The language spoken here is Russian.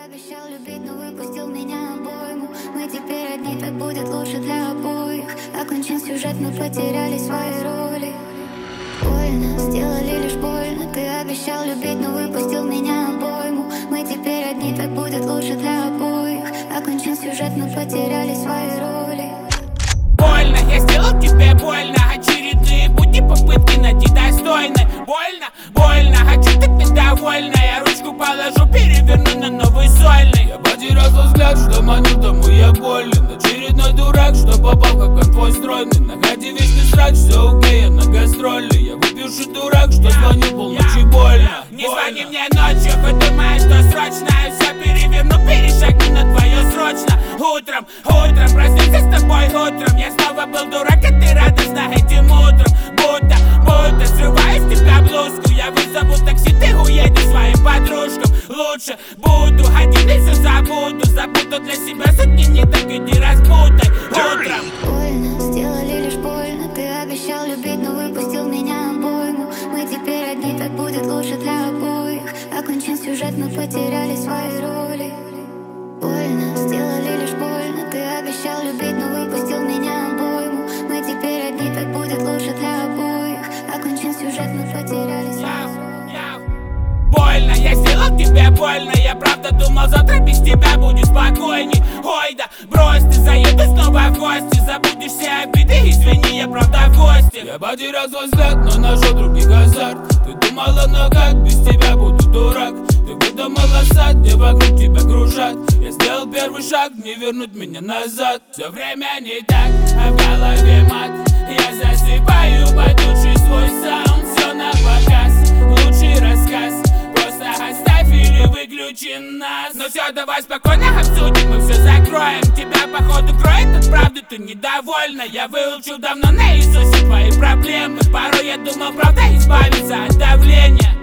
обещал любить, но выпустил меня обойму. Мы теперь одни, так будет лучше для обоих. Окончен сюжет, мы потеряли свои роли. Больно, сделали лишь больно. Ты обещал любить, но выпустил меня обойму. Мы теперь одни, так будет лучше для обоих. Окончен сюжет, мы потеряли свои роли. Больно, я сделал тебе больно. Очередные пути, попытки найти достойны. Больно, больно, хочу ты довольна. Я ручку положу, переверну на новый сольный. Я потерял взгляд, что маню, тому я болен. Очередной дурак, что попал, как он твой стройный. На хате вечный срач, все окей, я на гастроли. Я выпивший дурак, что звонил полночи больно. Не звони мне ночью, хоть думаешь, что срочно. Я все переверну, перешагну на твое срочно. Утром проснемся с тобой утром. Я снова был дурак, а ты радостна этим утром. Будто срываю с тебя блузку. Я вызову такси, ты уедешь своим подружкам. Лучше буду один и все забуду. Забуду для себя сотни, не так и не разбутай. Утром Больно, сделали лишь больно. Ты обещал любить, но выпустил меня обойму. Мы теперь одни, так будет лучше для обоих. Окончен сюжет, мы потеряли свои роли. Больно, сделали лишь больно. Ты обещал любить, но выпустил меня обойму. Мы теперь одни, так будет лучше для обоих. Окончен сюжет, мы потеряли свои роли. больно, я сделал тебе больно. Я правда думал, завтра без тебя будет спокойней. Ой, да брось, ты заеду снова в гости. Забудешь все обиды, извини, я правда в гости. Я потерял свой взгляд, но нашел других азарт. Ты думала, но как без тебя буду дурак. Ты выдумала сад, где вокруг тебя кружат. Я сделал первый шаг, не вернуть меня назад. Все время не так, а в голове мат. Я засыпаю под лучший свой саунд. Все на показ, лучший рассказ. Просто оставь или выключи нас. Ну все, давай спокойно обсудим, мы все закроем. Тебя походу кроет от правды, ты недовольна. Я выучил давно наизусть твои проблемы. Порой я думал, правда избавиться от давления.